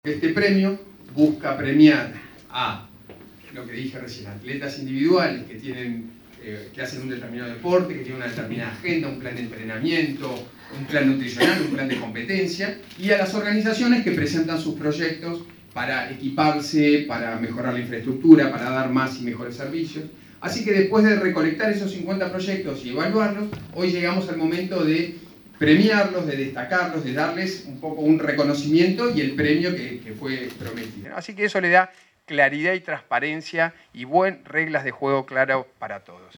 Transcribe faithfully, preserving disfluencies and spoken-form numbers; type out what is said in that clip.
Este premio busca premiar a, lo que dije recién, atletas individuales que, tienen, eh, que hacen un determinado deporte, que tienen una determinada agenda, un plan de entrenamiento, un plan nutricional, un plan de competencia, y a las organizaciones que presentan sus proyectos para equiparse, para mejorar la infraestructura, para dar más y mejores servicios. Así que después de recolectar esos cincuenta proyectos y evaluarlos, hoy llegamos al momento de premiarlos, de destacarlos, de darles un poco un reconocimiento y el premio que, que fue prometido. Así que eso le da claridad y transparencia y buenas reglas de juego claro para todos.